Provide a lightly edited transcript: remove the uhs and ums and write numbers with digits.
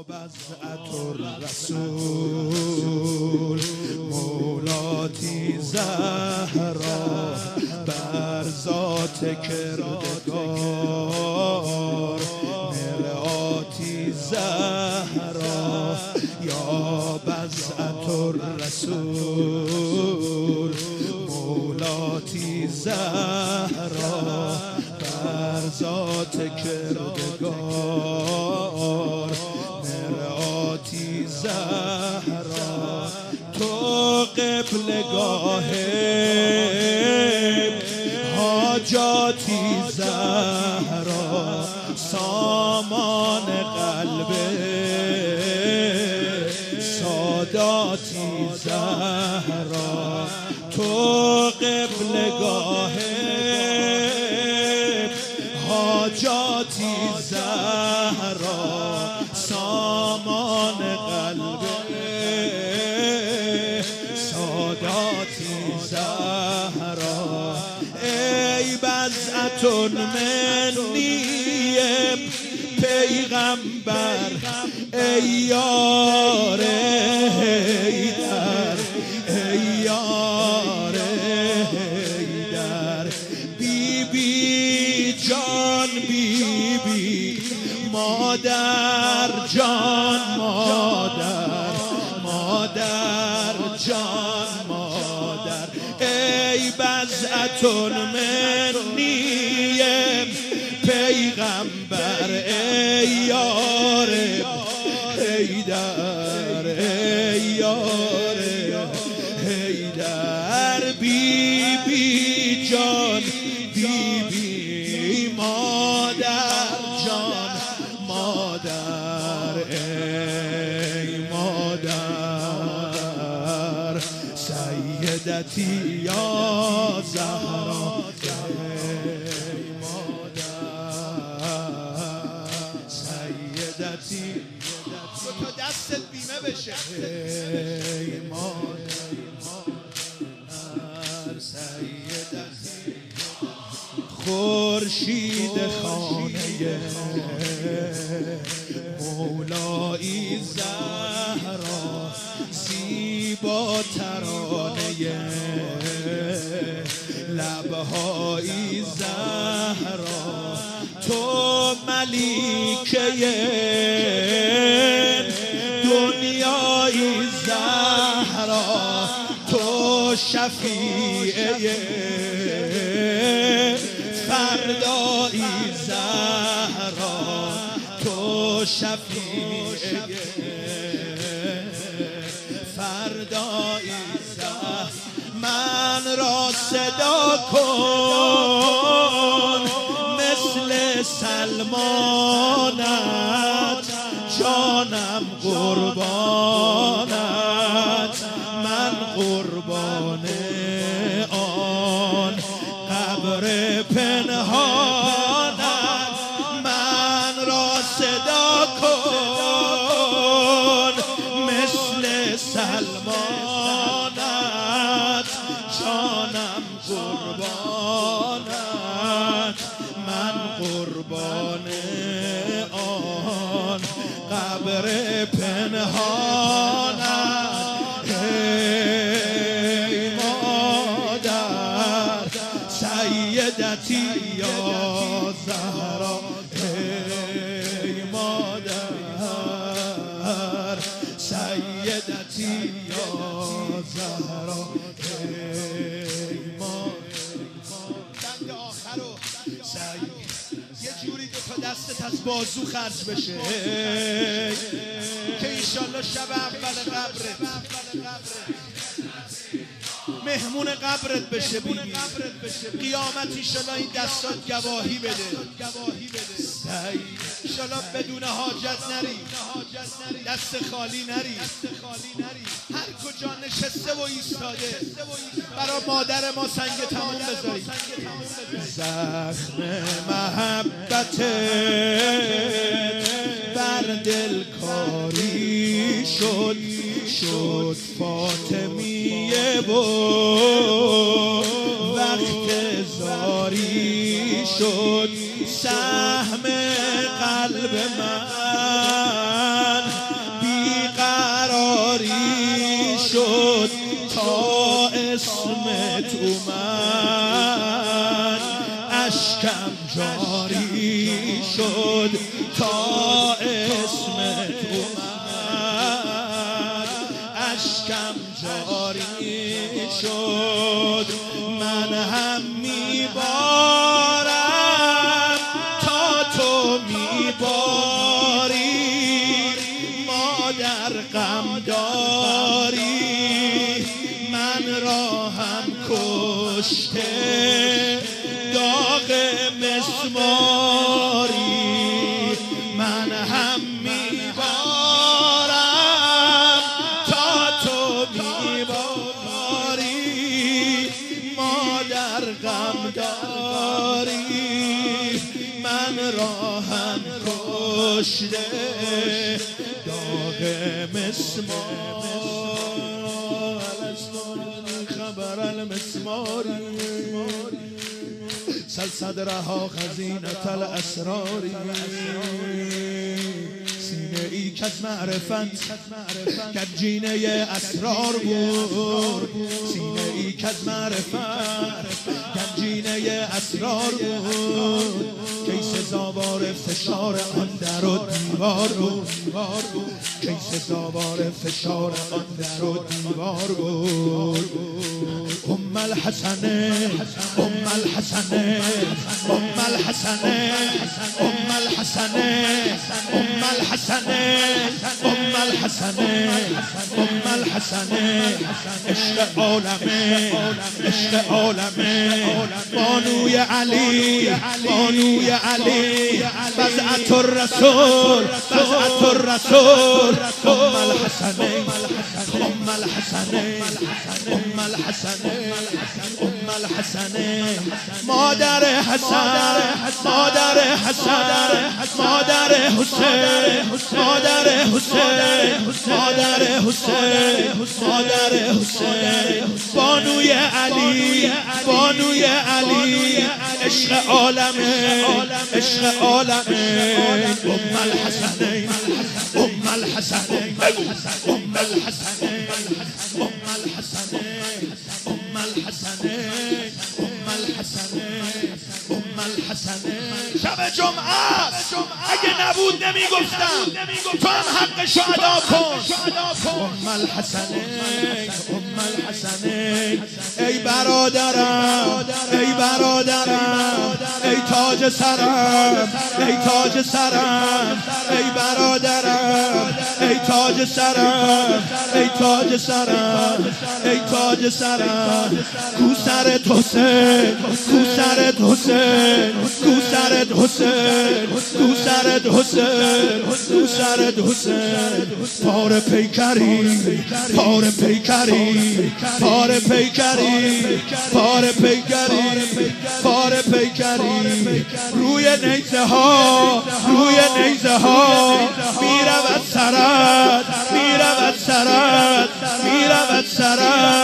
بضعة الرسول مولاتی زهرا بر ذات کردگار مرآتی زهرا یا بضعة الرسول مولاتی زهرا بر ذات کردگار مرآتی زهرا تو قبلگاه حاجاتی زهرا سامان قلب ساداتی زهرا تو قبلگاه حاجاتی زهرا سامان قلب ساداتی زهرا ای بضعة منی پیغمبر ای یار حیدر ای یار حیدر بی بی جان بی بی مادر جان مادر مادر جان مادر ای بضعة منی پیغمبر ای یار حیدر ای یار حیدر بی بی جان بی بی مادر جان مادر ای مادر سیدتی یا زهرا ای مادر سیدتی تو دستت بیمه بشه ای مادر سیدتی خورشید خانه مولایی زهرا زیبا ترانه لبهایی زهرا تو ملیکه دنیایی زهرا تو شفیعه فردایی زهرا تو شفیعه فردایی زهرا من را صدا کن مثل سلمانت جانم قربانت من قربان آن قبر پنهانت من را صدا کن مثل سلمانت جانم قربانت من قربان آن قبر پنهانت ای مادر سیدتی یا زهرا ای مادر سیدتی یا زهرا ای مادر آخرو یه جوری دو تا دستت از بازو خرج بشه که ایشالله شب اول قبرت مهمون قبرت بشه بیبی قیامت ایشالله این دستات گواهی بده ایشالله بدون حاجت نری دست خالی نری هر کجا نشسته و ایستاده برای مادر ما سنگ تموم بذاری زخم محبت بر دل کاری شد فاطمیه و وقت زاری شد سهم قلب من اومد اشکم جاری شد تا اسمت اومد اشکم جاری شد من هم میبارم تا تو میباری مادر غم داری من را هم کشته داغ مسماری من هم میبارم تا تو میباری مادر غم داری من را هم کشته داغ مسمار خبر المسماری سل صدرها خزینة الاسرار سینه ای که از معرفت گنجینه اسرار بود سینه ای که از معرفت گنجینه اسرار بود کی سزاوار فشار آن در و دیوار بود کی سزاوار فشار آن در و دیوار بود ام الحسنه ام الحسنه ام الحسنه ام الحسنه ام الحسنه ام الحسنه ام الحسنه عشق عالمه عشق عالمه بانوی علی بانوی علی بضعة الرسول بضعة الرسول ام الحسنه ام الحسنه ام الحسنه ام الحسنه مادر حسن مادر حسن مادر حسین مادر حسین مادر حسین مادر حسین بانوی علی بانوی علی عشق عالمه عشق عالمه ام الحسنین ام الحسنین ام الحسنین ام الحسنین ام الحسنین ام الحسنین ام الحسنین شب جمعه اگه نبود نمیگفتم تو هم حقشو ادا کن ام الحسنین ام الحسنین ای برادرم ای برادرم ای تاج سرم ای تاج سرم ای برادرم ای تاج سرم ای تاج سرم ای تاج سرم کو سرت حسین کو سرت حسین کو سرت حسین کو سرت حسین کو سرت حسین پار پیکری پار پیکری پار پیکری پار پیکری پار پیکری روی نیزه ها روی نیزه ها میرود سرت میرود سرت میرود سرت